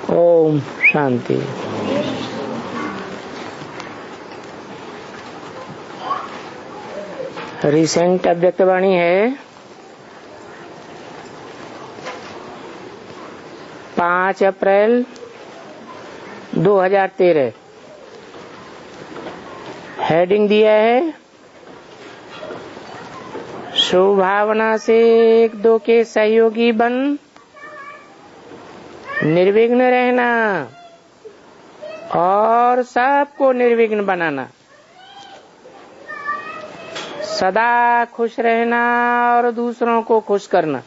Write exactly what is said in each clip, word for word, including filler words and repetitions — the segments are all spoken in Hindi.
ओम शांति। रिसेंट अव्यक्तवाणी है पाँच अप्रैल दो हज़ार तेरह। हेडिंग दिया है शुभ भावना से एक दो के सहयोगी बन निर्विघ्न रहना और सबको निर्विघ्न बनाना, सदा खुश रहना और दूसरों को खुश करना।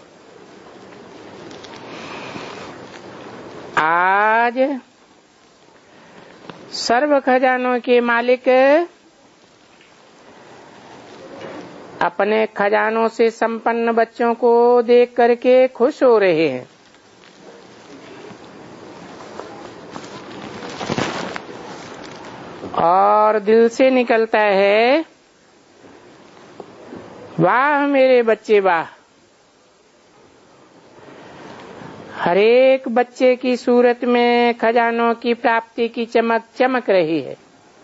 आज सर्व खजानों के मालिक अपने खजानों से संपन्न बच्चों को देख करके खुश हो रहे हैं। और दिल से निकलता है वाह मेरे बच्चे वाह। हर एक बच्चे की सूरत में खजानों की प्राप्ति की चमक चमक रही है।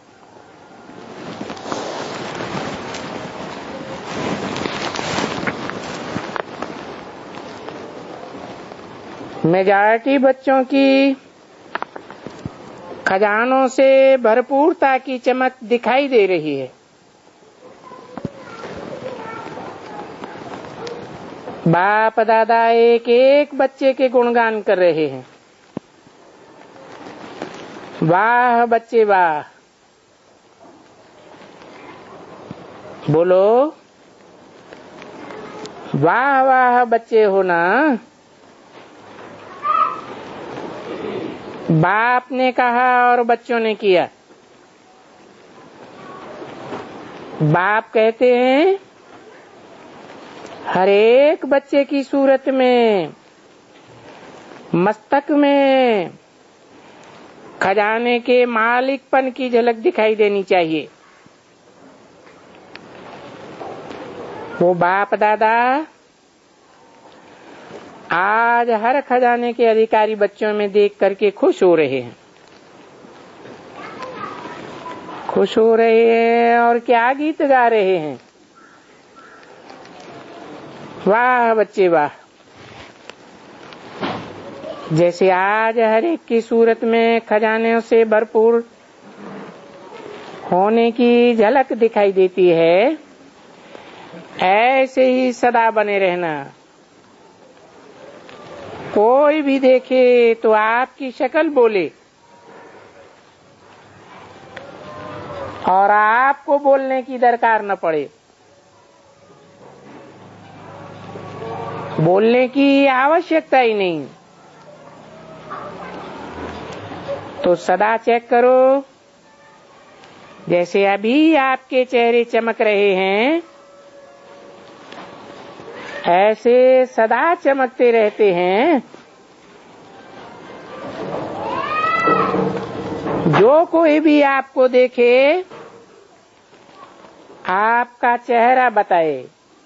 मेजॉरिटी बच्चों की खजानों से भरपूरता की चमक दिखाई दे रही है। बाप दादा एक एक बच्चे के गुणगान कर रहे हैं। वाह बच्चे वाह। बोलो वाह वाह बच्चे हो ना। बाप ने कहा और बच्चों ने किया। बाप कहते हैं हर एक बच्चे की सूरत में, मस्तक में खजाने के मालिकपन की झलक दिखाई देनी चाहिए। वो बाप दादा आज हर खजाने के अधिकारी बच्चों में देख करके खुश हो रहे हैं। खुश हो रहे हैं और क्या गीत गा रहे हैं। वाह बच्चे वाह। जैसे आज हर एक की सूरत में खजाने से भरपूर होने की झलक दिखाई देती है, ऐसे ही सदा बने रहना। कोई भी देखे तो आपकी शक्ल बोले और आपको बोलने की दरकार न पड़े। बोलने की आवश्यकता ही नहीं। तो सदा चेक करो, जैसे अभी आपके चेहरे चमक रहे हैं ऐसे सदा चमकते रहते हैं। जो कोई भी आपको देखे आपका चेहरा बताए।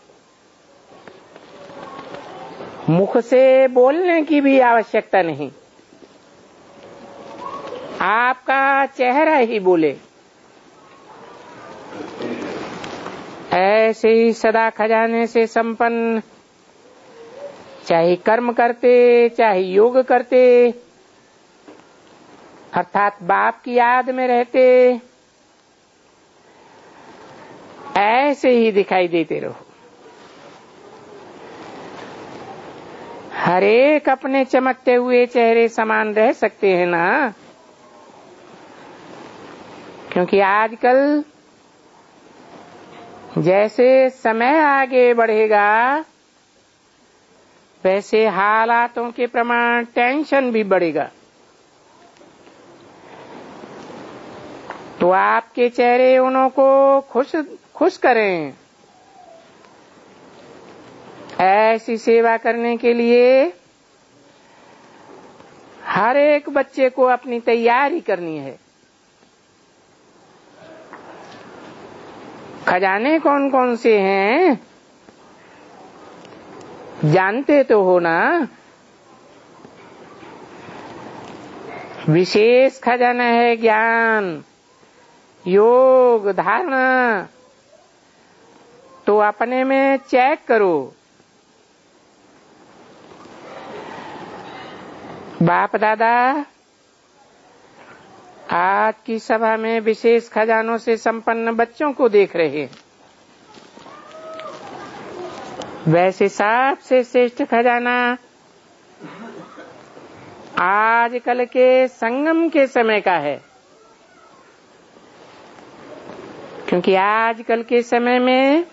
मुख से बोलने की भी आवश्यकता नहीं, आपका चेहरा ही बोले। ऐसे ही सदा खजाने से संपन्न, चाहे कर्म करते चाहे योग करते, अर्थात बाप की याद में रहते, ऐसे ही दिखाई देते रहो। हर एक अपने चमकते हुए चेहरे समान रह सकते हैं ना। क्योंकि आजकल जैसे समय आगे बढ़ेगा वैसे हालातों के प्रमाण टेंशन भी बढ़ेगा। तो आपके चेहरे उन्हों को खुश खुश करें। ऐसी सेवा करने के लिए हर एक बच्चे को अपनी तैयारी करनी है। खजाने कौन कौन से हैं जानते तो हो ना। विशेष खजाना है ज्ञान, योग, धारणा। तो अपने में चेक करो। बाप दादा आज की सभा में विशेष खजानों से संपन्न बच्चों को देख रहे हैं। वैसे सबसे श्रेष्ठ खजाना आजकल के संगम के समय का है, क्योंकि आजकल के समय में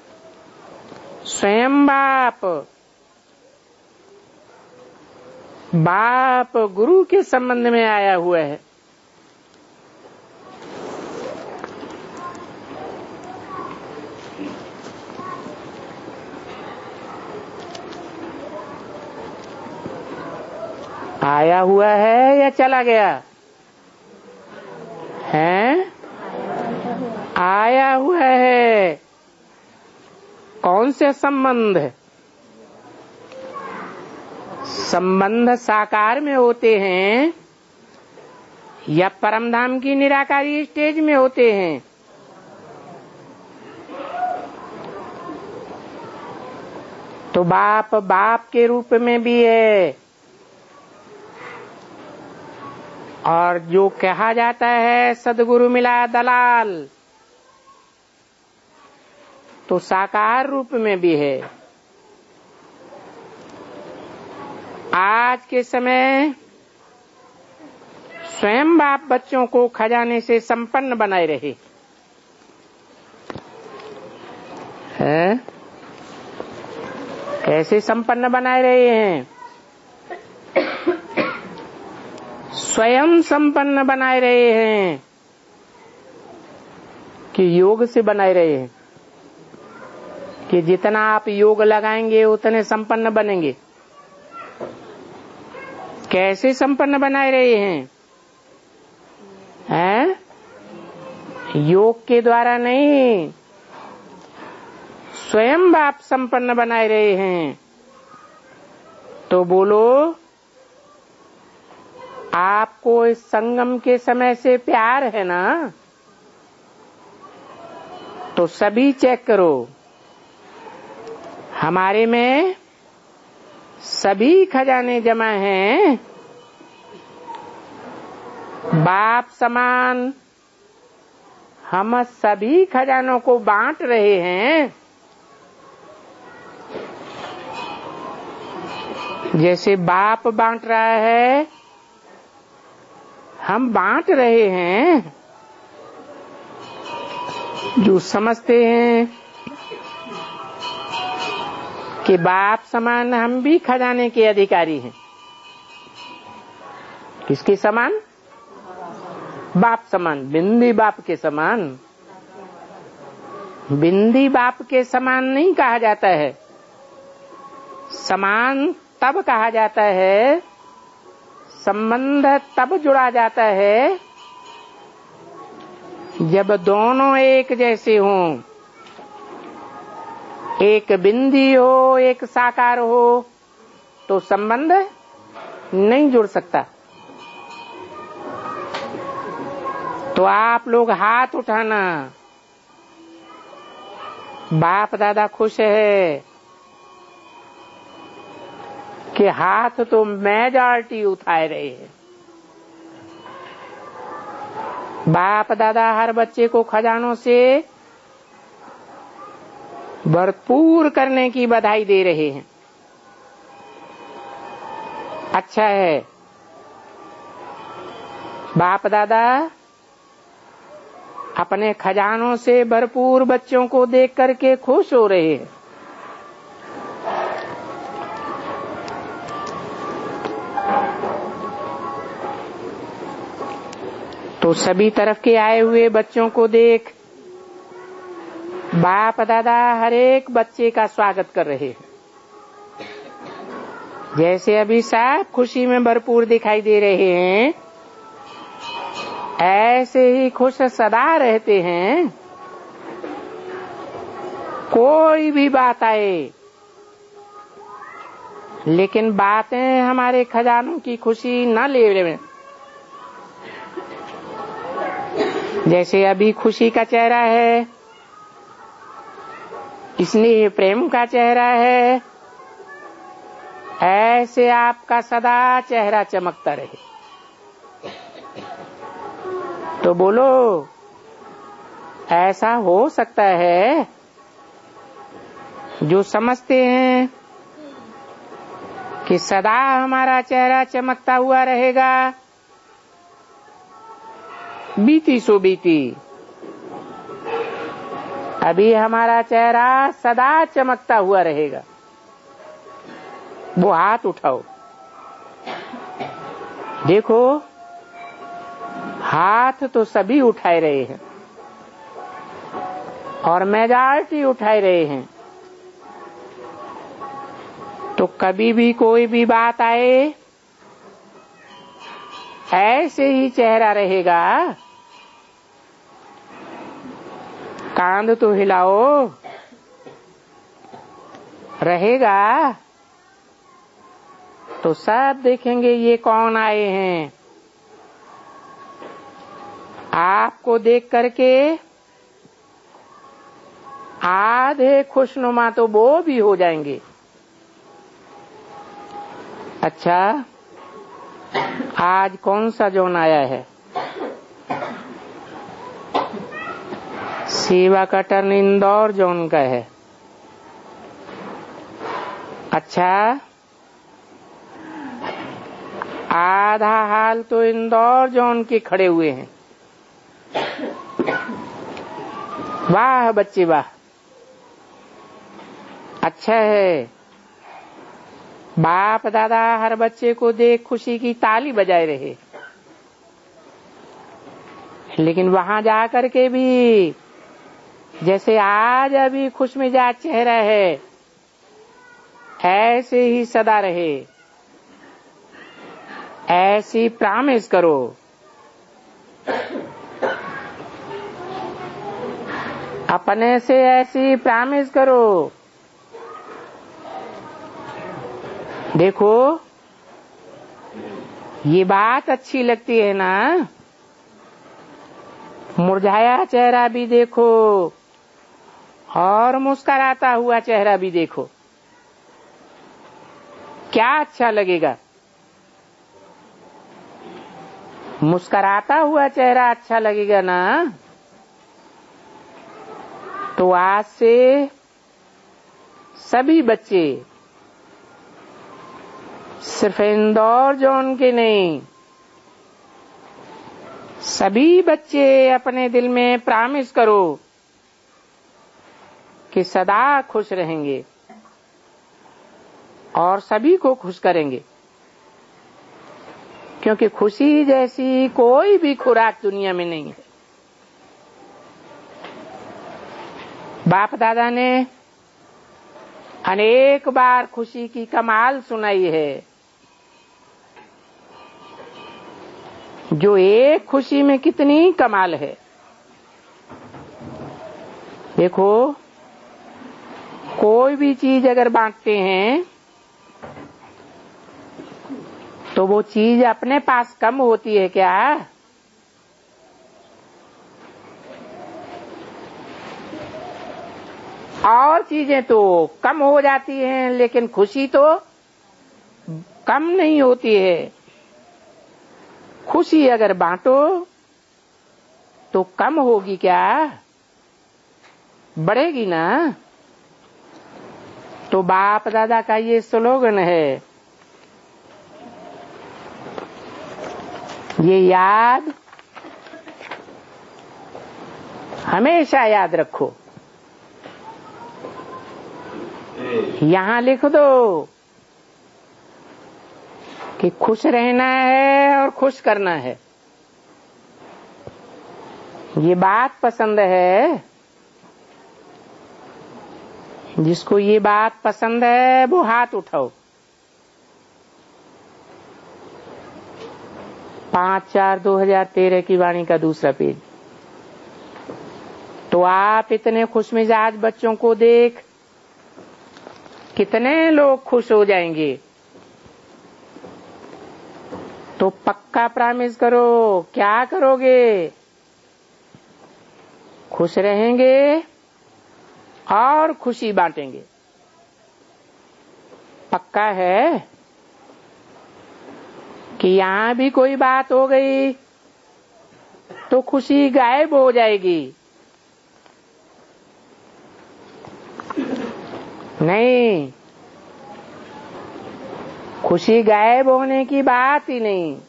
स्वयं बाप बाप गुरु के संबंध में आया हुआ है। आया हुआ है या चला गया है? आया हुआ है। कौन से संबंध? संबंध साकार में होते हैं या परमधाम की निराकारी स्टेज में होते हैं? तो बाप बाप के रूप में भी है, और जो कहा जाता है सदगुरु मिला दलाल, तो साकार रूप में भी है। आज के समय स्वयं बाप बच्चों को खजाने से संपन्न बनाए रहे हैं। कैसे संपन्न बनाए रहे हैं? स्वयं संपन्न बनाए रहे हैं कि योग से बनाए रहे हैं कि जितना आप योग लगाएंगे उतने संपन्न बनेंगे। कैसे संपन्न बनाए रहे हैं? हैं? योग के द्वारा नहीं, स्वयं बाप संपन्न बनाए रहे हैं। तो बोलो, आपको इस संगम के समय से प्यार है ना? तो सभी चेक करो। हमारे में सभी खजाने जमा हैं। बाप समान हम सभी खजानों को बांट रहे हैं। जैसे बाप बांट रहा है, हम बांट रहे हैं। जो समझते हैं कि बाप समान हम भी खजाने के अधिकारी हैं। किसके समान? बाप समान, बिंदी बाप के समान। बिंदी बाप के समान नहीं कहा जाता है। समान तब कहा जाता है, संबंध तब जुड़ा जाता है जब दोनों एक जैसे हों। एक बिंदी हो, एक साकार हो, तो संबंध नहीं जुड़ सकता। तो आप लोग हाथ उठाना। बाप दादा खुश है कि हाथ तो मेजॉरिटी उठाए रहे हैं। बाप दादा हर बच्चे को खजानों से भरपूर करने की बधाई दे रहे हैं। अच्छा है, बाप दादा अपने खजानों से भरपूर बच्चों को देख करके खुश हो रहे हैं। तो सभी तरफ के आए हुए बच्चों को देख बाप दादा हर एक बच्चे का स्वागत कर रहे हैं। जैसे अभी सब खुशी में भरपूर दिखाई दे रहे हैं, ऐसे ही खुश सदा रहते हैं। कोई भी बात आए, लेकिन बातें हमारे खजानों की खुशी न ले लें, जैसे अभी खुशी का चेहरा है, स्नेह प्रेम का चेहरा है, ऐसे आपका सदा चेहरा चमकता रहे। तो बोलो, ऐसा हो सकता है? जो समझते हैं कि सदा हमारा चेहरा चमकता हुआ रहेगा, बीती सो बीती, अभी हमारा चेहरा सदा चमकता हुआ रहेगा। वो हाथ उठाओ, देखो हाथ तो सभी उठाए रहे हैं और मेजॉरिटी उठाए रहे हैं। तो कभी भी कोई भी बात आए, ऐसे ही चेहरा रहेगा। कांध तो हिलाओ, रहेगा। तो सब देखेंगे ये कौन आए हैं। आपको देख करके आधे खुशनुमा तो वो भी हो जाएंगे। अच्छा, आज कौन सा जोन आया है? सेवा का टर्न इंदौर जोन का है। अच्छा, आधा हाल तो इंदौर जोन के खड़े हुए हैं। वाह बच्चे वाह, अच्छा है। बाप दादा हर बच्चे को देख खुशी की ताली बजाए रहे, लेकिन वहां जाकर के भी जैसे आज अभी खुश मिजाज चेहरा है, ऐसे ही सदा रहे। ऐसी प्रॉमिस करो। अपने से ऐसी प्रॉमिस करो। देखो, ये बात अच्छी लगती है ना? मुरझाया चेहरा भी देखो और मुस्कुराता हुआ चेहरा भी देखो, क्या अच्छा लगेगा? मुस्कुराता हुआ चेहरा अच्छा लगेगा ना? तो आज से सभी बच्चे, सिर्फ इंदौर जोन के नहीं, सभी बच्चे अपने दिल में प्रॉमिस करो कि सदा खुश रहेंगे और सभी को खुश करेंगे। क्योंकि खुशी जैसी कोई भी खुराक दुनिया में नहीं है। बाप दादा ने अनेक बार खुशी की कमाल सुनाई है। जो एक खुशी में कितनी कमाल है। देखो, कोई भी चीज अगर बांटते हैं तो वो चीज अपने पास कम होती है क्या? और चीजें तो कम हो जाती हैं, लेकिन खुशी तो कम नहीं होती है। खुशी अगर बांटो तो कम होगी क्या? बढ़ेगी ना? तो बाप दादा का ये स्लोगन है, ये याद हमेशा याद रखो। यहां लिख दो कि खुश रहना है और खुश करना है। ये बात पसंद है? जिसको ये बात पसंद है वो हाथ उठाओ। पांच चार दो हजार तेरह की वाणी का दूसरा पेज। तो आप इतने खुशमिजाज बच्चों को देख कितने लोग खुश हो जाएंगे। तो पक्का प्रॉमिस करो। क्या करोगे? खुश रहेंगे और खुशी बांटेंगे। पक्का है कि यहां भी कोई बात हो गई तो खुशी गायब हो जाएगी। नहीं, खुशी गायब होने की बात ही नहीं।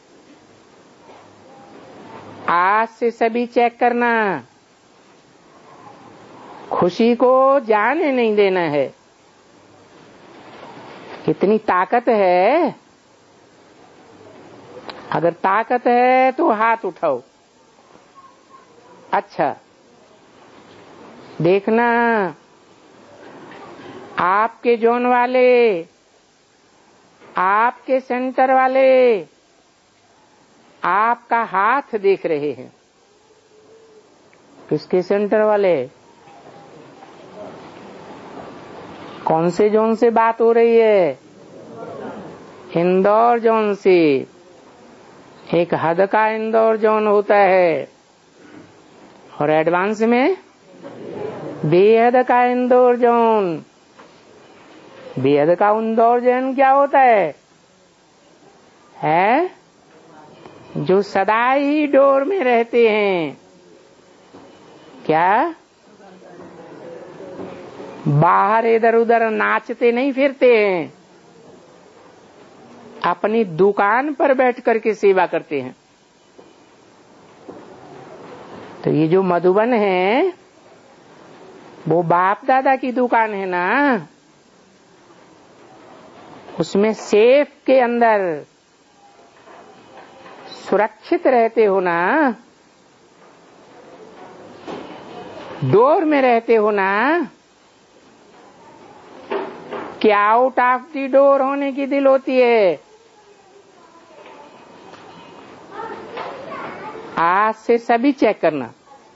आज से सभी चेक करना, खुशी को जाने नहीं देना है। कितनी ताकत है। अगर ताकत है तो हाथ उठाओ। अच्छा, देखना आपके जोन वाले, आपके सेंटर वाले आपका हाथ देख रहे हैं। किसके सेंटर वाले? कौन से जोन से बात हो रही है? इंदौर जोन से। एक हद का इंदौर जोन होता है और एडवांस में बेहद का इंदौर जोन। बेहद का इंदौर जोन क्या होता है? है जो सदा ही डोर में रहते हैं। क्या? बाहर इधर उधर नाचते नहीं फिरते हैं, अपनी दुकान पर बैठ करके सेवा करते हैं। तो ये जो मधुबन है वो बाप दादा की दुकान है ना, उसमें सेफ के अंदर सुरक्षित रहते हो ना, डोर में रहते हो ना। क्या आउट ऑफ दी डोर होने की दिल होती है। आज से सभी चेक करना।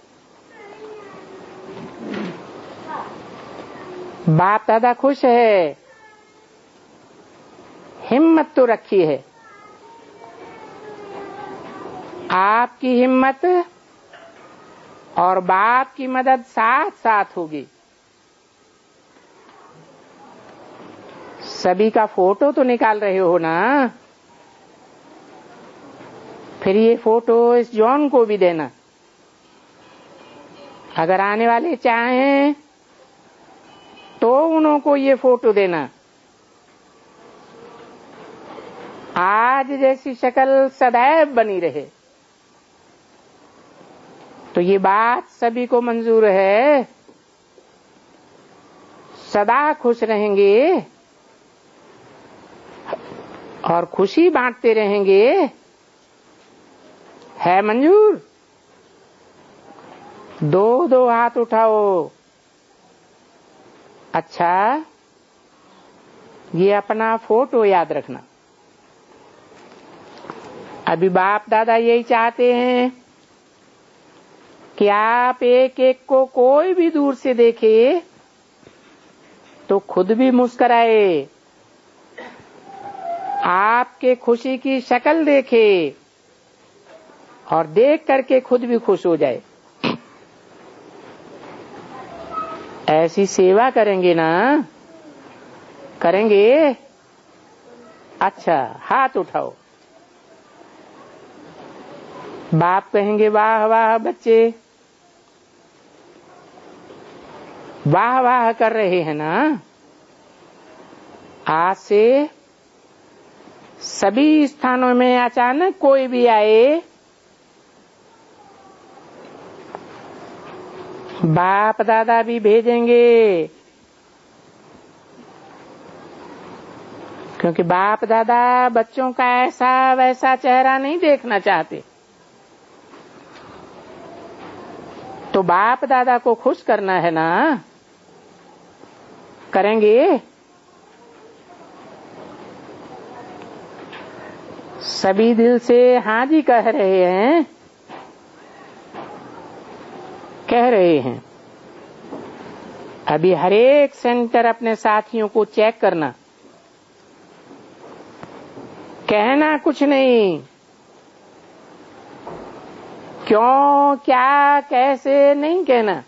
बाप दादा खुश है, हिम्मत तो रखी है। आपकी हिम्मत और बाप की मदद साथ साथ होगी। सभी का फोटो तो निकाल रहे हो ना, फिर ये फोटो इस जॉन को भी देना। अगर आने वाले चाहें तो उनको ये फोटो देना। आज जैसी शक्ल सदैव बनी रहे। तो ये बात सभी को मंजूर है। सदा खुश रहेंगे और खुशी बांटते रहेंगे। है मंजूर? दो दो हाथ उठाओ। अच्छा, ये अपना फोटो याद रखना। अभी बाप दादा यही चाहते हैं कि आप एक एक को कोई भी दूर से देखे तो खुद भी मुस्कुराए, आपके खुशी की शक्ल देखे और देख करके खुद भी खुश हो जाए। ऐसी सेवा करेंगे ना? करेंगे? अच्छा, हाथ उठाओ। बाप कहेंगे वाह वाह बच्चे, वाह वाह कर रहे हैं ना। आज से सभी स्थानों में अचानक कोई भी आए, बाप दादा भी भेजेंगे, क्योंकि बाप दादा बच्चों का ऐसा वैसा चेहरा नहीं देखना चाहते। तो बाप दादा को खुश करना है ना। करेंगे? सभी दिल से हाँ जी कह रहे हैं, कह रहे हैं। अभी हर एक सेंटर अपने साथियों को चेक करना। कहना कुछ नहीं, क्यों, क्या, कैसे नहीं कहना,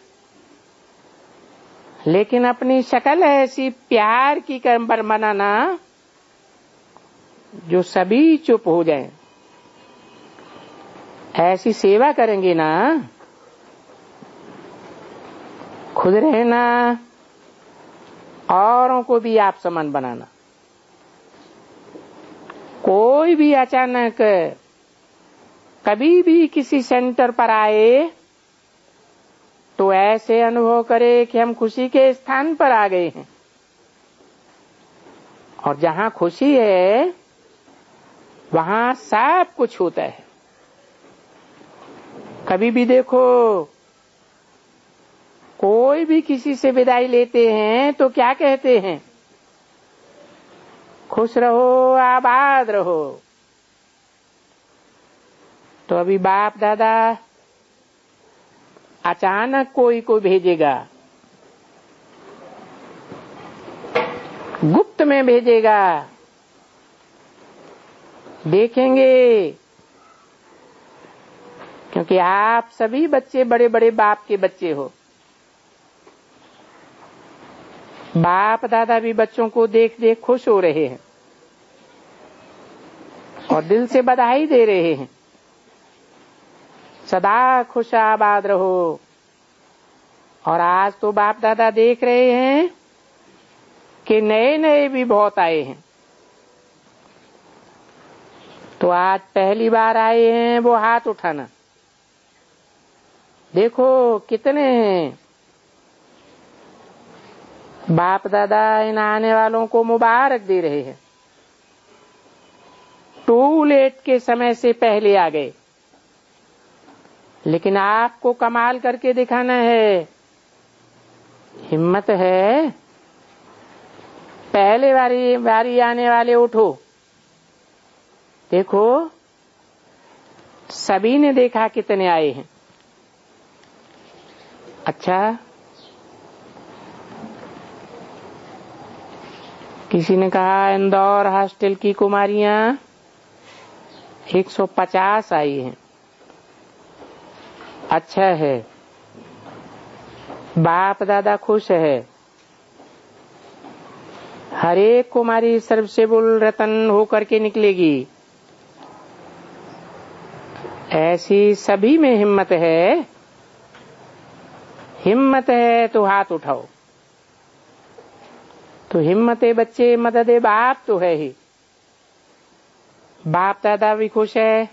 लेकिन अपनी शक्ल ऐसी प्यार की कर्म पर बनाना जो सभी चुप हो जाएं। ऐसी सेवा करेंगे ना, खुद रहना, औरों को भी आप समान बनाना। कोई भी अचानक कभी भी किसी सेंटर पर आए तो ऐसे अनुभव करे कि हम खुशी के स्थान पर आ गए हैं। और जहां खुशी है वहां सब कुछ होता है। कभी भी देखो, कोई भी किसी से विदाई लेते हैं तो क्या कहते हैं? खुश रहो, आबाद रहो। तो अभी बाप दादा अचानक कोई को भेजेगा, गुप्त में भेजेगा, देखेंगे, क्योंकि आप सभी बच्चे बड़े बड़े बाप के बच्चे हो। बाप दादा भी बच्चों को देख देख खुश हो रहे हैं और दिल से बधाई दे रहे हैं, सदा खुश आबाद रहो। और आज तो बाप दादा देख रहे हैं कि नए नए भी बहुत आए हैं। तो आज पहली बार आए हैं वो हाथ उठाना, देखो कितने हैं। बाप दादा इन आने वालों को मुबारक दे रहे हैं। टू लेट के समय से पहले आ गए, लेकिन आपको कमाल करके दिखाना है। हिम्मत है, पहले बारी बारी आने वाले उठो। देखो सभी ने देखा कितने आए हैं। अच्छा, किसी ने कहा इंदौर हॉस्टल की कुमारियां एक सौ पचास आई हैं। अच्छा है, बाप दादा खुश है। हर एक कुमारी सर्वसेबुल रतन होकर के निकलेगी। ऐसी सभी में हिम्मत है। हिम्मत है तो हाथ उठाओ। तो हिम्मत है बच्चे, मदद है बाप तो है ही। बाप दादा भी खुश है।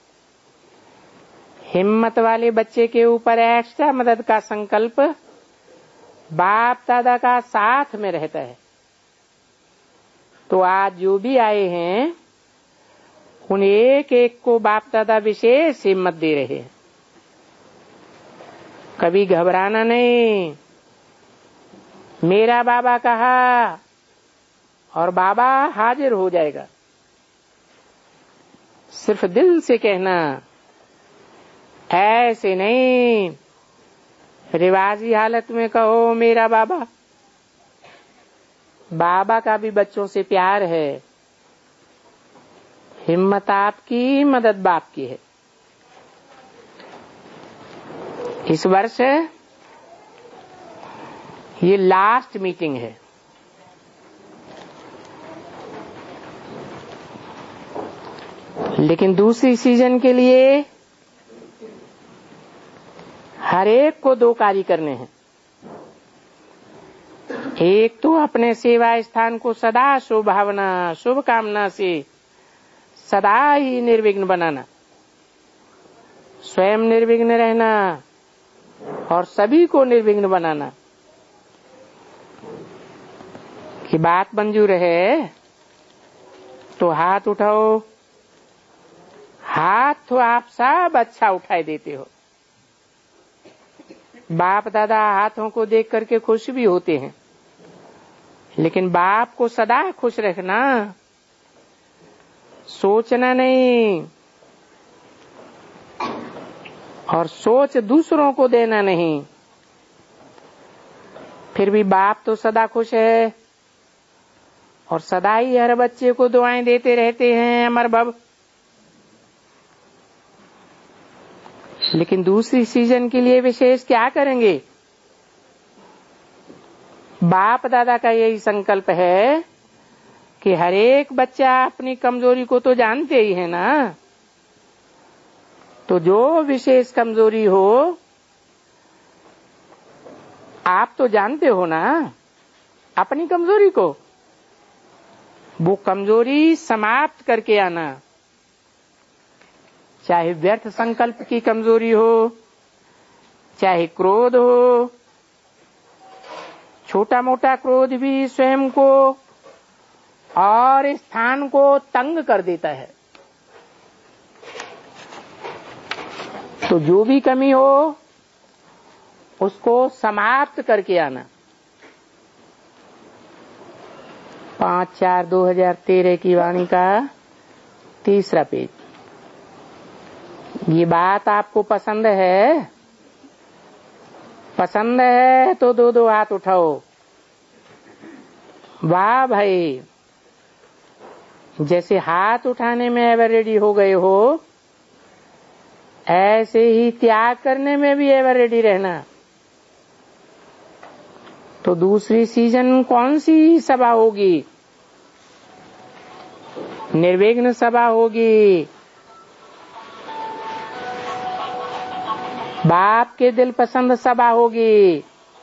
हिम्मत वाले बच्चे के ऊपर एक्स्ट्रा मदद का संकल्प बाप दादा का साथ में रहता है। तो आज जो भी आए हैं उन एक एक को बाप दादा विशेष हिम्मत दे रहे हैं। कभी घबराना नहीं। मेरा बाबा कहा और बाबा हाजिर हो जाएगा। सिर्फ दिल से कहना, ऐसे नहीं रिवाजी हालत में कहो मेरा बाबा। बाबा का भी बच्चों से प्यार है। हिम्मत आपकी, मदद बाप की है। इस वर्ष ये लास्ट मीटिंग है। लेकिन दूसरी सीजन के लिए हर एक को दो कार्य करने हैं। एक तो अपने सेवा स्थान को सदा शुभ भावना, शुभ कामना से सदा ही निर्विघ्न बनाना, स्वयं निर्विघ्न रहना और सभी को निर्विघ्न बनाना। कि बात मंजूर है तो हाथ उठाओ। हाथ तो आप सब अच्छा उठाए देते हो। बाप दादा हाथों को देख करके खुश भी होते हैं, लेकिन बाप को सदा खुश रखना, सोचना नहीं और सोच दूसरों को देना नहीं। फिर भी बाप तो सदा खुश है और सदा ही हर बच्चे को दुआएं देते रहते हैं। अमर भव, लेकिन दूसरी सीजन के लिए विशेष क्या करेंगे? बाप दादा का यही संकल्प है कि हर एक बच्चा अपनी कमजोरी को तो जानते ही है ना। तो जो विशेष कमजोरी हो आप तो जानते हो ना अपनी कमजोरी को, वो कमजोरी समाप्त करके आना। चाहे व्यर्थ संकल्प की कमजोरी हो, चाहे क्रोध हो, छोटा मोटा क्रोध भी स्वयं को और स्थान को तंग कर देता है। तो जो भी कमी हो उसको समाप्त करके आना। पांच चार दो हजार तेरह की वाणी का तीसरा पेज। ये बात आपको पसंद है? पसंद है तो दो दो हाथ उठाओ। वाह भाई, जैसे हाथ उठाने में एवर रेडी हो गए हो, ऐसे ही त्याग करने में भी एवर रेडी रहना। तो दूसरी सीजन कौन सी सभा होगी? निर्विघ्न सभा होगी। बाप के दिल पसंद सभा होगी।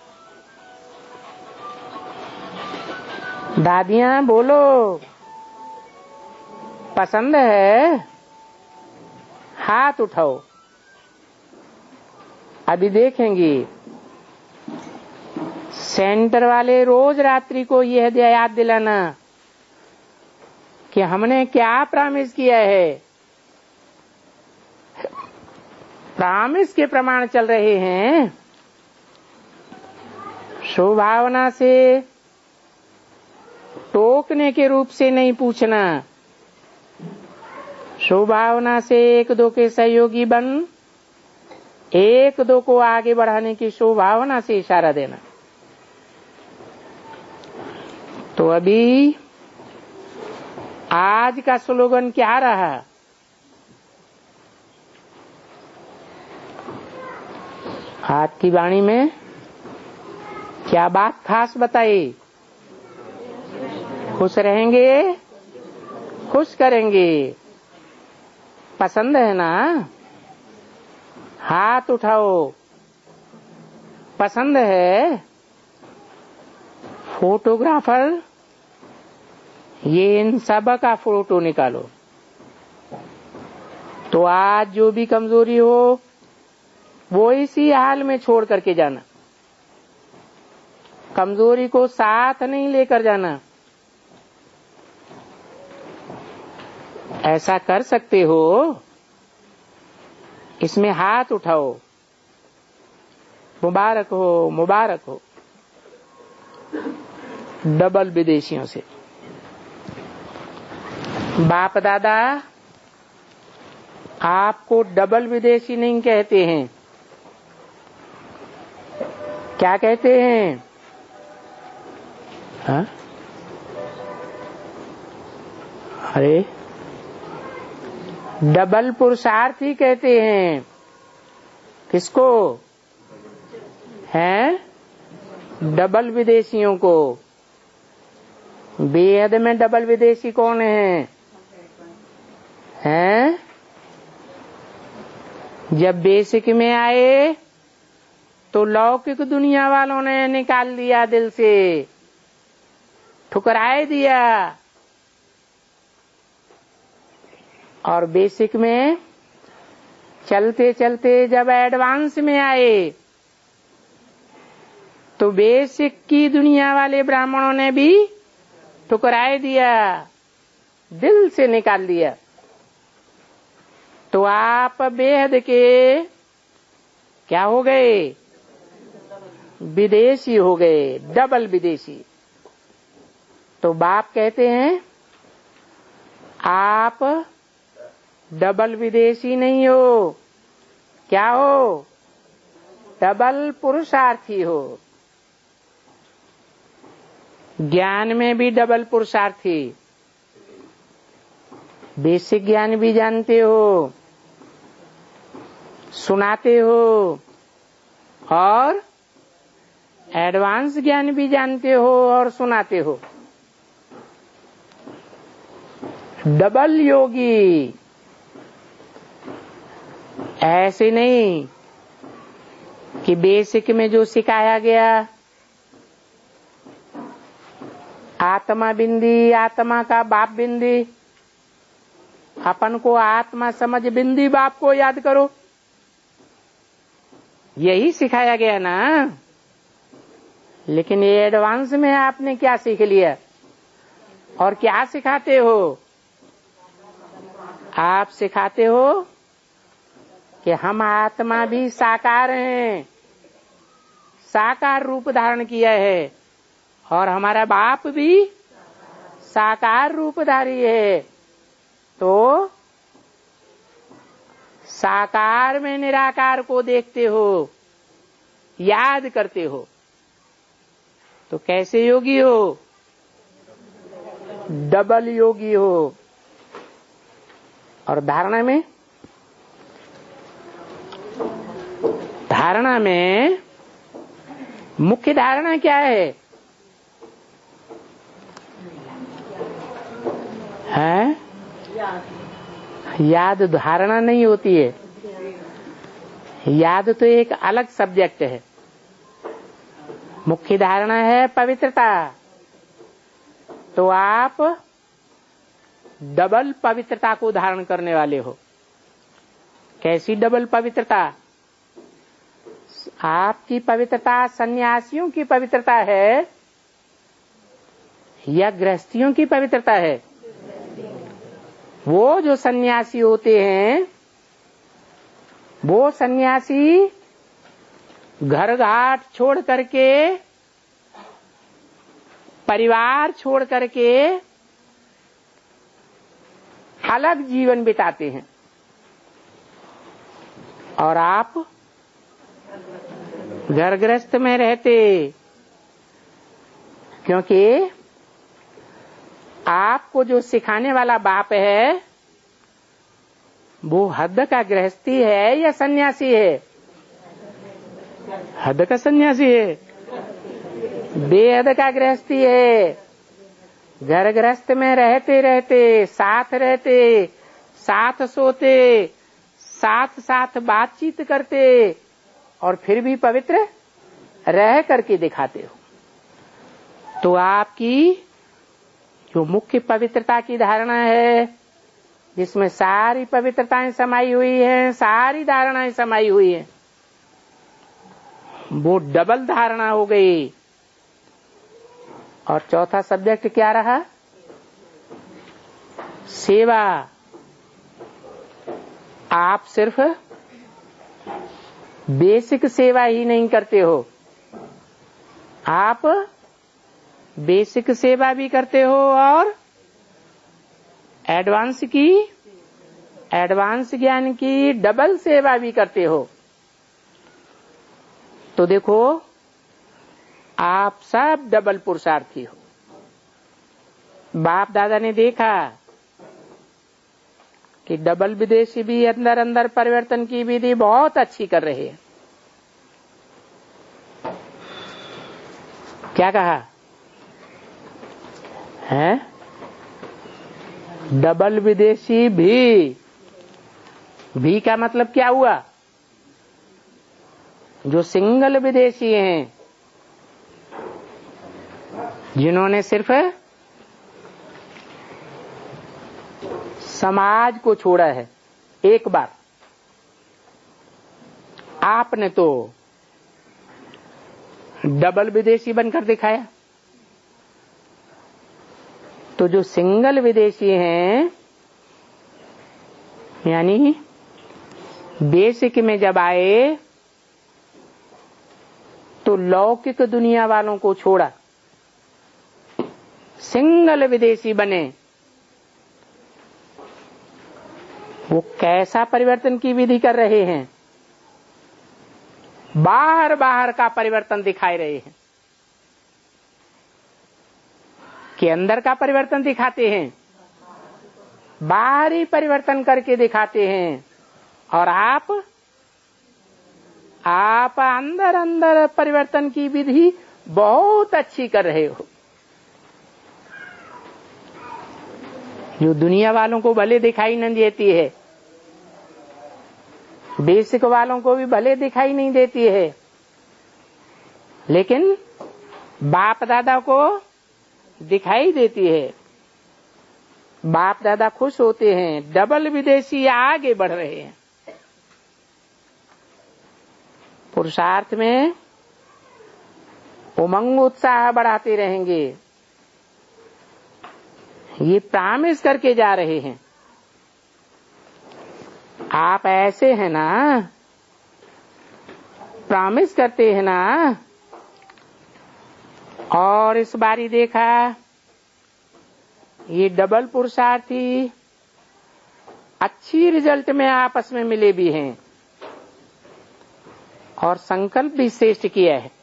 दादियां बोलो, पसंद है? हाथ उठाओ। अभी देखेंगे सेंटर वाले रोज रात्रि को यह याद दिलाना कि हमने क्या प्रॉमिस किया है। प्रॉमिस के प्रमाण चल रहे हैं। स्वभावना से टोकने के रूप से नहीं पूछना। स्वभावना से एक दो के सहयोगी बन एक दो को आगे बढ़ाने की स्वभावना से इशारा देना। तो अभी आज का स्लोगन क्या रहा? आज की वाणी में क्या बात खास बताई? खुश रहेंगे, खुश करेंगे। पसंद है ना? हाथ उठाओ। पसंद है? फोटोग्राफर ये इन सब का फोटो निकालो। तो आज जो भी कमजोरी हो वो इसी हाल में छोड़ करके जाना। कमजोरी को साथ नहीं लेकर जाना। ऐसा कर सकते हो? इसमें हाथ उठाओ। मुबारक हो, मुबारक हो। डबल विदेशियों से बाप दादा आपको डबल विदेशी नहीं कहते हैं। क्या कहते हैं? हाँ? अरे डबल पुरुषार्थी कहते हैं। किसको? हैं? डबल विदेशियों को। बेहद में डबल विदेशी कौन है? हैं? जब बेसिक में आए तो लौकिक दुनिया वालों ने निकाल दिया दिल से, ठुकराए दिया। और बेसिक में चलते चलते जब एडवांस में आए तो बेसिक की दुनिया वाले ब्राह्मणों ने भी ठुकराए दिया, दिल से निकाल दिया। तो आप बेहद के क्या हो गए? विदेशी हो गए, डबल विदेशी। तो बाप कहते हैं आप डबल विदेशी नहीं हो। क्या हो? डबल पुरुषार्थी हो। ज्ञान में भी डबल पुरुषार्थी। बेसिक ज्ञान भी जानते हो, सुनाते हो और एडवांस ज्ञान भी जानते हो और सुनाते हो। डबल योगी ऐसे नहीं कि बेसिक में जो सिखाया गया आत्मा बिंदी, आत्मा का बाप बिंदी, अपन को आत्मा समझ बिंदी बाप को याद करो, यही सिखाया गया ना। लेकिन ये एडवांस में आपने क्या सीख लिया और क्या सिखाते हो? आप सिखाते हो कि हम आत्मा भी साकार हैं, साकार रूप धारण किया है, और हमारा बाप भी साकार रूपधारी है। तो साकार में निराकार को देखते हो, याद करते हो, तो कैसे योगी हो? डबल योगी हो। और धारणा में धारणा में मुख्य धारणा क्या है? है याद धारणा नहीं होती है। याद तो एक अलग सब्जेक्ट है। मुख्य धारणा है पवित्रता। तो आप डबल पवित्रता को धारण करने वाले हो। कैसी डबल पवित्रता? आपकी पवित्रता सन्यासियों की पवित्रता है या गृहस्थियों की पवित्रता है? वो जो सन्यासी होते हैं, वो सन्यासी घर घाट छोड़ करके, परिवार छोड़ करके अलग जीवन बिताते हैं, और आप घर गृहस्थ में रहते, क्योंकि आपको जो सिखाने वाला बाप है वो हद का गृहस्थी है या सन्यासी है? हद का सन्यासी है, बेहद का गृहस्थी है। घर गृहस्थ में रहते रहते, साथ रहते, साथ सोते, साथ साथ बातचीत करते, और फिर भी पवित्र रह करके दिखाते हो। तो आपकी जो मुख्य पवित्रता की धारणा है, जिसमें सारी पवित्रताएं समाई हुई हैं, सारी धारणाएं समाई हुई हैं, वो डबल धारणा हो गई। और चौथा सब्जेक्ट क्या रहा? सेवा। आप सिर्फ बेसिक सेवा ही नहीं करते हो, आप बेसिक सेवा भी करते हो और एडवांस की, एडवांस ज्ञान की डबल सेवा भी करते हो। तो देखो, आप सब डबल पुरुषार्थी हो। बाप दादा ने देखा कि डबल विदेशी भी अंदर अंदर परिवर्तन की विधि बहुत अच्छी कर रहे हैं। क्या कहा है? डबल विदेशी भी, भी का मतलब क्या हुआ? जो सिंगल विदेशी हैं, जिन्होंने सिर्फ समाज को छोड़ा है एक बार, आपने तो डबल विदेशी बनकर दिखाया। तो जो सिंगल विदेशी हैं, यानी बेसिक में जब आए तो लौकिक दुनिया वालों को छोड़ा, सिंगल विदेशी बने। वो कैसा परिवर्तन की विधि कर रहे हैं? बाहर बाहर का परिवर्तन दिखाई रहे हैं कि अंदर का परिवर्तन दिखाते हैं? बाहरी परिवर्तन करके दिखाते हैं। और आप आप अंदर अंदर परिवर्तन की विधि बहुत अच्छी कर रहे हो। जो दुनिया वालों को भले दिखाई नहीं देती है, बेसिक वालों को भी भले दिखाई नहीं देती है, लेकिन बाप दादा को दिखाई देती है। बाप दादा खुश होते हैं, डबल विदेशी आगे बढ़ रहे हैं। पुरुषार्थ में उमंग उत्साह बढ़ाते रहेंगे, ये प्रॉमिस करके जा रहे हैं। आप ऐसे हैं ना, प्रॉमिस करते हैं ना। और इस बारी देखा, ये डबल पुरुषार्थी अच्छी रिजल्ट में आपस में मिले भी हैं और संकल्प भी श्रेष्ठ किया है।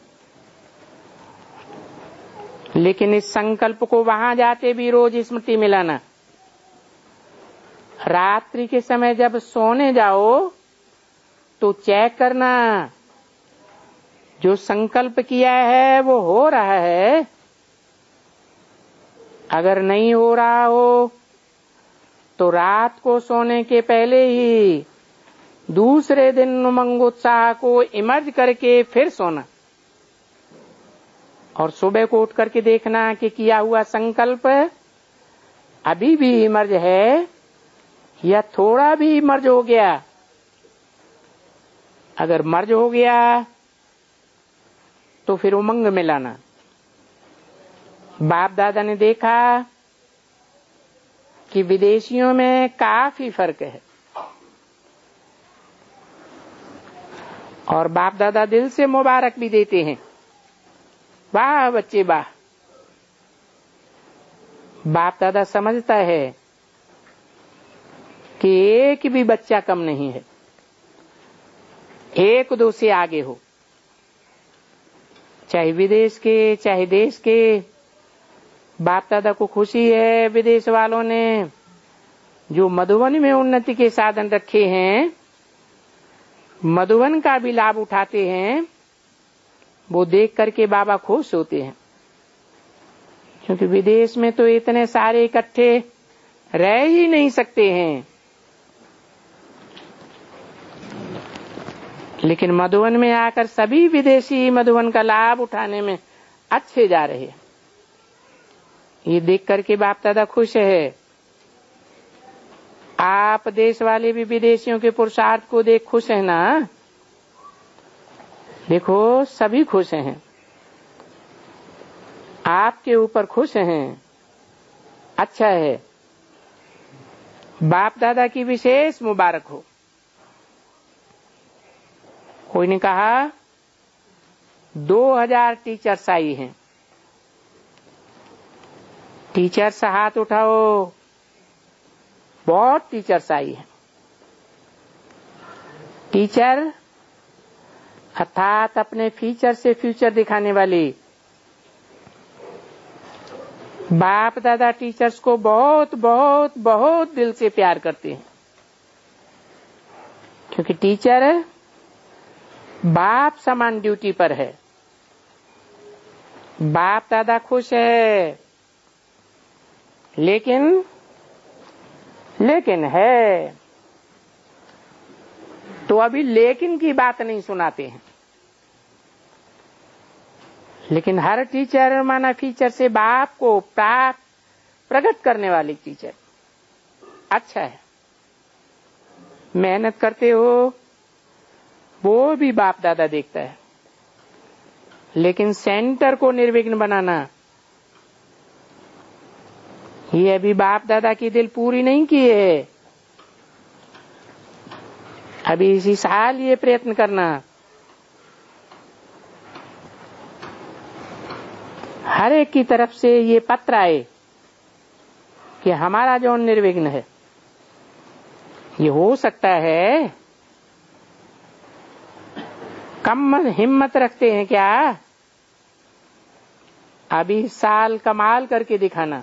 लेकिन इस संकल्प को वहां जाते भी रोज स्मृति मिलाना। रात्रि के समय जब सोने जाओ तो चेक करना, जो संकल्प किया है वो हो रहा है। अगर नहीं हो रहा हो तो रात को सोने के पहले ही दूसरे दिन उमंग उत्साह को इमर्ज करके फिर सोना, और सुबह को उठ करके देखना कि किया हुआ संकल्प अभी भी इमर्ज है या थोड़ा भी इमर्ज हो गया। अगर मर्ज हो गया तो फिर उमंग में लाना। बाप दादा ने देखा कि विदेशियों में काफी फर्क है, और बाप दादा दिल से मुबारक भी देते हैं। वाह बच्चे वाह। बाप दादा समझता है कि एक भी बच्चा कम नहीं है, एक दो से आगे हो, चाहे विदेश के चाहे देश के। बाप दादा को खुशी है विदेश वालों ने जो मधुबन में उन्नति के साधन रखे हैं, मधुबन का भी लाभ उठाते हैं। वो देख करके बाबा खुश होते हैं, क्योंकि विदेश में तो इतने सारे इकट्ठे रह ही नहीं सकते हैं, लेकिन मधुबन में आकर सभी विदेशी मधुबन का लाभ उठाने में अच्छे जा रहे हैं। ये देख करके बाप दादा खुश है। आप देश वाले भी विदेशियों के पुरुषार्थ को देख खुश है ना। देखो सभी खुश हैं, आपके ऊपर खुश हैं, अच्छा है। बाप दादा की विशेष मुबारक हो। कोई ने कहा दो हजार टीचर्स आई हैं। टीचर्स हाथ उठाओ, बहुत टीचर्स आई हैं। टीचर अर्थात अपने फीचर से फ्यूचर दिखाने वाली। बाप दादा टीचर्स को बहुत बहुत बहुत दिल से प्यार करते हैं, क्योंकि टीचर बाप समान ड्यूटी पर है। बाप दादा खुश है, लेकिन लेकिन है तो अभी लेकिन की बात नहीं सुनाते हैं। लेकिन हर टीचर माना फीचर से बाप को प्राप्त प्रकट करने वाली टीचर अच्छा है। मेहनत करते हो वो भी बाप दादा देखता है, लेकिन सेंटर को निर्विघ्न बनाना ये अभी बाप दादा की दिल पूरी नहीं की है। अभी इसी साल ये प्रयत्न करना। हर एक की तरफ से ये पत्र आए कि हमारा जो निर्विघ्न है। ये हो सकता है कम हिम्मत रखते हैं क्या? अभी साल कमाल करके दिखाना।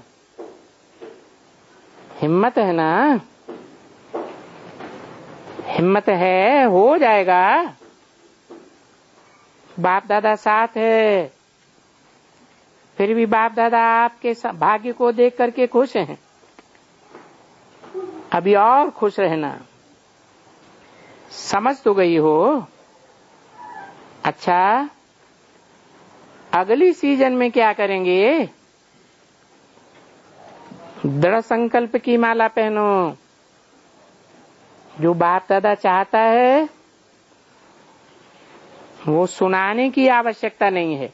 हिम्मत है ना? हिम्मत है, हो जाएगा। बाप दादा साथ है, फिर भी बाप दादा आपके भाग्य को देख करके खुश हैं। अभी और खुश रहना। समझ तो गई हो। अच्छा, अगली सीजन में क्या करेंगे? दृढ़ संकल्प की माला पहनो। जो बाप दादा चाहता है वो सुनाने की आवश्यकता नहीं है।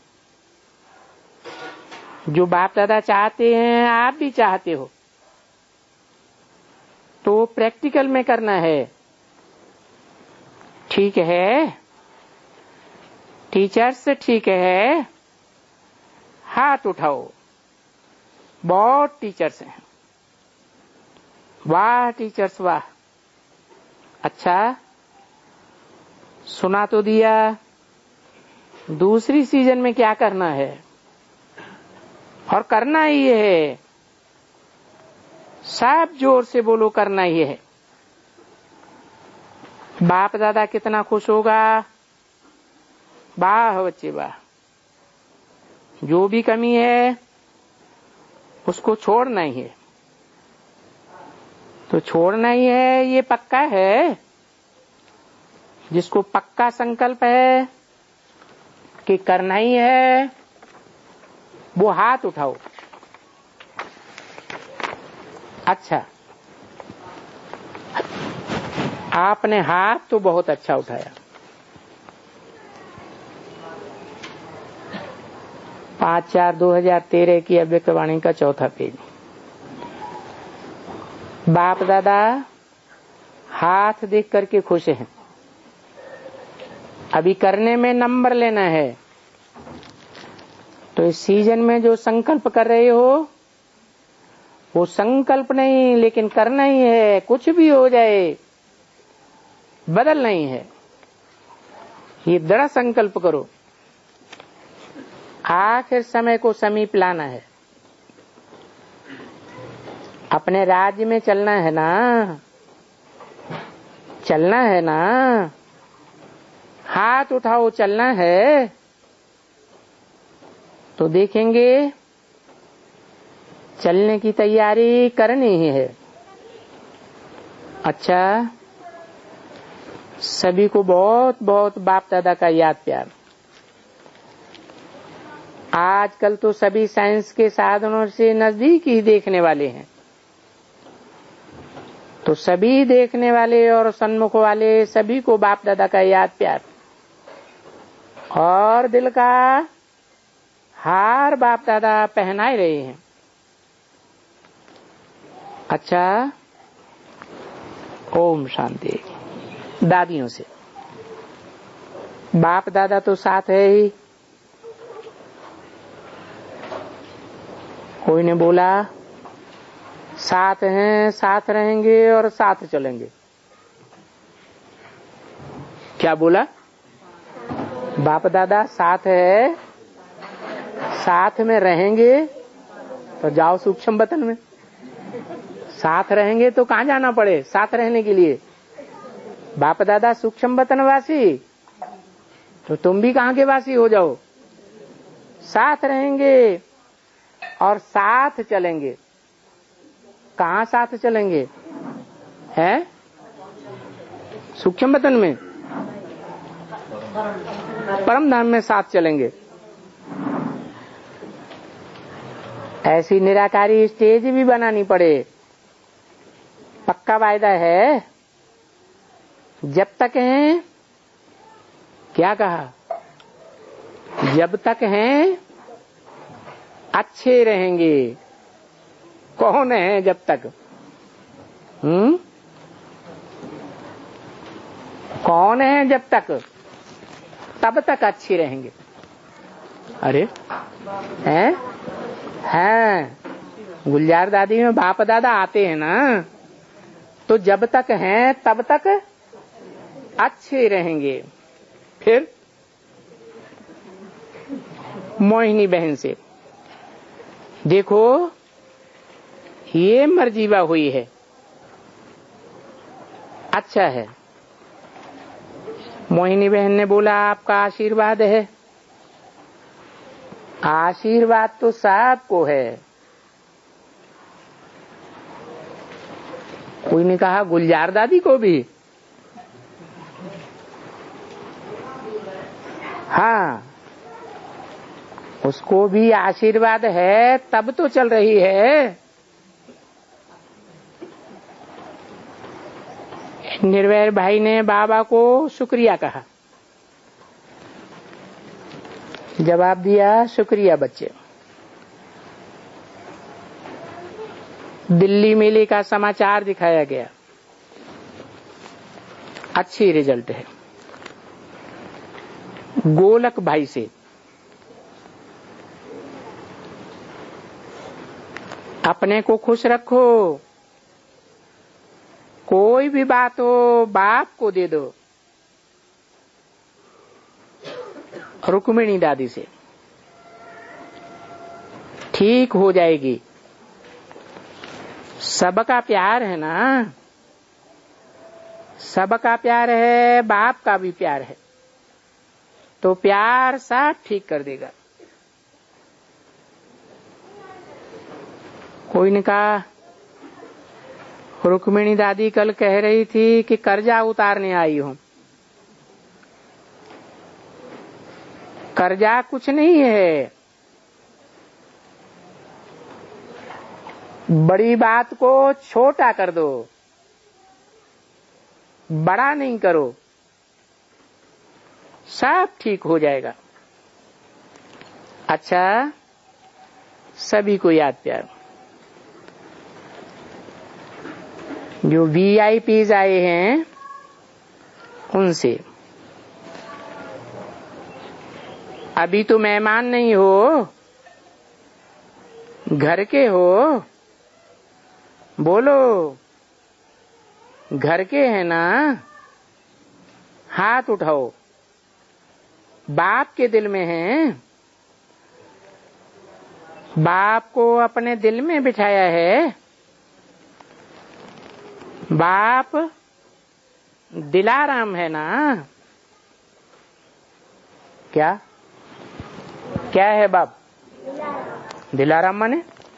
जो बाप दादा चाहते हैं आप भी चाहते हो, तो प्रैक्टिकल में करना है। ठीक है, टीचर्स ठीक है, हाथ उठाओ। बहुत टीचर्स हैं। वाह टीचर्स वाह। अच्छा, सुना तो दिया। दूसरी सीजन में क्या करना है? और करना ही है। सब जोर से बोलो, करना ही है। बाप दादा कितना खुश होगा। वाह बच्चे वाह। जो भी कमी है उसको छोड़ना ही है। तो छोड़ना ही है, ये पक्का है। जिसको पक्का संकल्प है कि करना ही है, वो हाथ उठाओ। अच्छा, आपने हाथ तो बहुत अच्छा उठाया। पांच चार दो हजार तेरह की अव्यक्तवाणी का चौथा पेज। बाप दादा हाथ देख करके खुश हैं। अभी करने में नंबर लेना है। तो इस सीजन में जो संकल्प कर रहे हो वो संकल्प नहीं, लेकिन करना ही है। कुछ भी हो जाए बदल नहीं है। ये दृढ़ संकल्प करो। आखिर समय को समीप लाना है। अपने राज्य में चलना है ना, चलना है ना। हाथ उठाओ, चलना है। तो देखेंगे चलने की तैयारी करनी ही है। अच्छा, सभी को बहुत बहुत बाप दादा का याद प्यार। आजकल तो सभी साइंस के साधनों से नजदीक ही देखने वाले हैं। तो सभी देखने वाले और सन्मुख वाले सभी को बाप दादा का याद प्यार और दिल का हार बाप दादा पहनाए रहे हैं। अच्छा, ओम शांति। दादियों से बाप दादा तो साथ है ही। कोई ने बोला साथ हैं, साथ रहेंगे और साथ चलेंगे। क्या बोला? बाप दादा साथ है, साथ में रहेंगे। तो जाओ सूक्ष्म वतन में। साथ रहेंगे तो कहाँ जाना पड़े साथ रहने के लिए? बाप दादा सूक्ष्म वतन वासी, तो तुम भी कहाँ के वासी हो जाओ। साथ रहेंगे और साथ चलेंगे। कहाँ साथ चलेंगे? हैं? सूक्ष्म वतन में, परम धाम में साथ चलेंगे। ऐसी निराकारी स्टेज भी बनानी पड़े। पक्का वायदा है। जब तक हैं, क्या कहा? जब तक हैं अच्छे रहेंगे। कौन है जब तक? हम्म कौन है जब तक? तब तक अच्छे रहेंगे। अरे हैं हैं गुलजार दादी में बाप दादा आते हैं ना, तो जब तक हैं तब तक अच्छे रहेंगे। फिर मोहिनी बहन से देखो, ये मर्जीवा हुई है। अच्छा है। मोहिनी बहन ने बोला आपका आशीर्वाद है। आशीर्वाद तो सबको है। कोई ने कहा गुलजार दादी को भी, हाँ उसको भी आशीर्वाद है, तब तो चल रही है। निर्वैर भाई ने बाबा को शुक्रिया कहा, जवाब दिया शुक्रिया बच्चे। दिल्ली मेले का समाचार दिखाया गया, अच्छी रिजल्ट है। गोलक भाई से अपने को खुश रखो, कोई भी बात हो बाप को दे दो। रुक्मिणी दादी से ठीक हो जाएगी। सबका प्यार है ना, सबका प्यार है, बाप का भी प्यार है, तो प्यार सब ठीक कर देगा। कोई ने कहा रुक्मिणी दादी कल कह रही थी कि कर्जा उतारने आई हूं। कर्जा कुछ नहीं है, बड़ी बात को छोटा कर दो, बड़ा नहीं करो, सब ठीक हो जाएगा। अच्छा, सभी को याद प्यार। जो वी आई पीज आए हैं उनसे, अभी तो मेहमान नहीं हो, घर के हो, बोलो घर के हैं ना, हाथ उठाओ। बाप के दिल में हैं, बाप को अपने दिल में बिठाया है। बाप दिलाराम है ना। क्या क्या है बाप? दिलाराम माने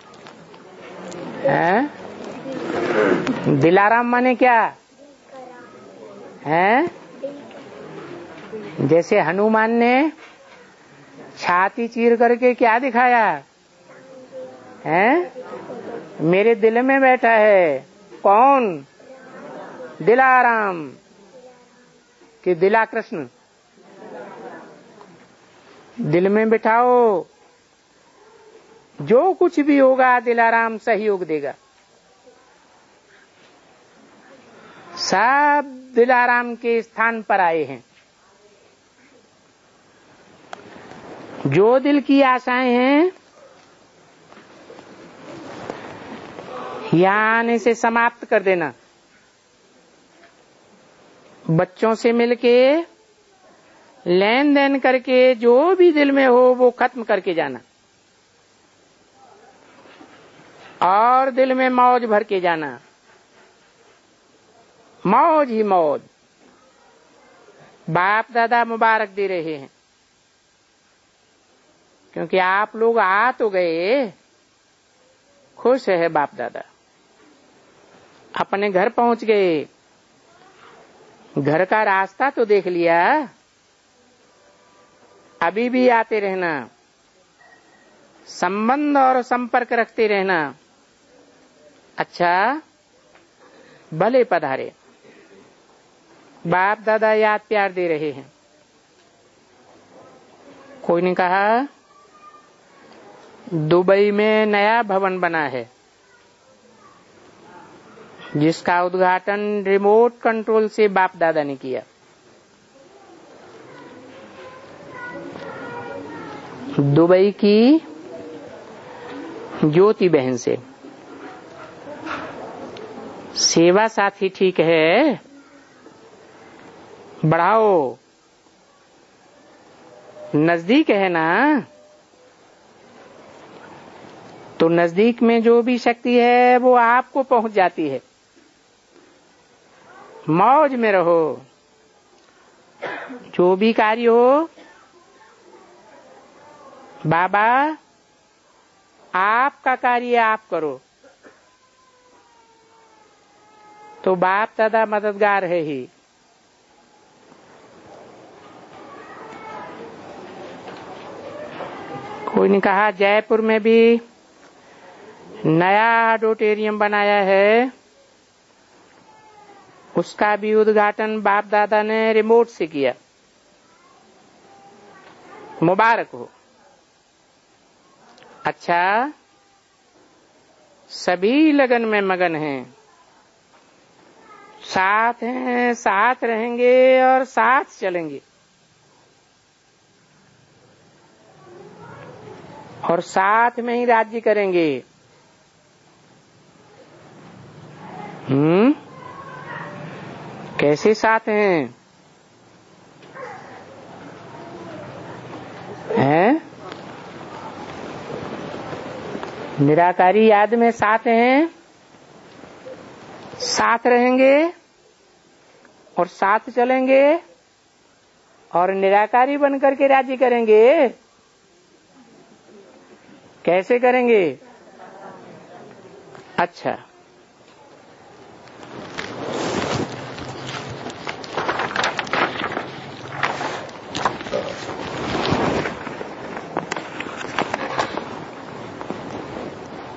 हैं? दिलाराम माने क्या है? जैसे हनुमान ने छाती चीर करके क्या दिखाया है? मेरे दिल में बैठा है। कौन? दिलाराम कि दिला कृष्ण? दिल में बिठाओ, जो कुछ भी होगा दिलाराम सहयोग देगा। सब दिलाराम के स्थान पर आए हैं। जो दिल की आशाएं हैं यहां आने से समाप्त कर देना। बच्चों से मिलके लेन देन करके जो भी दिल में हो वो खत्म करके जाना, और दिल में मौज भर के जाना। मौज ही मौज। बाप दादा मुबारक दे रहे हैं, क्योंकि आप लोग आ तो गए। खुश है बाप दादा, अपने घर पहुंच गए। घर का रास्ता तो देख लिया, अभी भी आते रहना, संबंध और संपर्क रखते रहना। अच्छा, भले पधारे। बाप दादा याद प्यार दे रहे हैं। कोई ने कहा दुबई में नया भवन बना है, जिसका उद्घाटन रिमोट कंट्रोल से बाप दादा ने किया। दुबई की ज्योति बहन से। सेवा साथी ठीक है, बढ़ाओ। नजदीक है ना, तो नजदीक में जो भी शक्ति है वो आपको पहुंच जाती है। मौज में रहो। जो भी कार्य हो बाबा आपका कार्य आप करो, तो बाप दादा मददगार है ही। कोई ने कहा जयपुर में भी नया ऑडिटोरियम बनाया है, उसका भी उद्घाटन बाप दादा ने रिमोट से किया, मुबारक हो। अच्छा, सभी लगन में मगन हैं, साथ हैं, साथ रहेंगे और साथ चलेंगे, और साथ में ही राज्य करेंगे। हम्म कैसे साथ हैं? हैं? निराकारी याद में साथ हैं, साथ रहेंगे और साथ चलेंगे और निराकारी बनकर के राज्य करेंगे। कैसे करेंगे? अच्छा,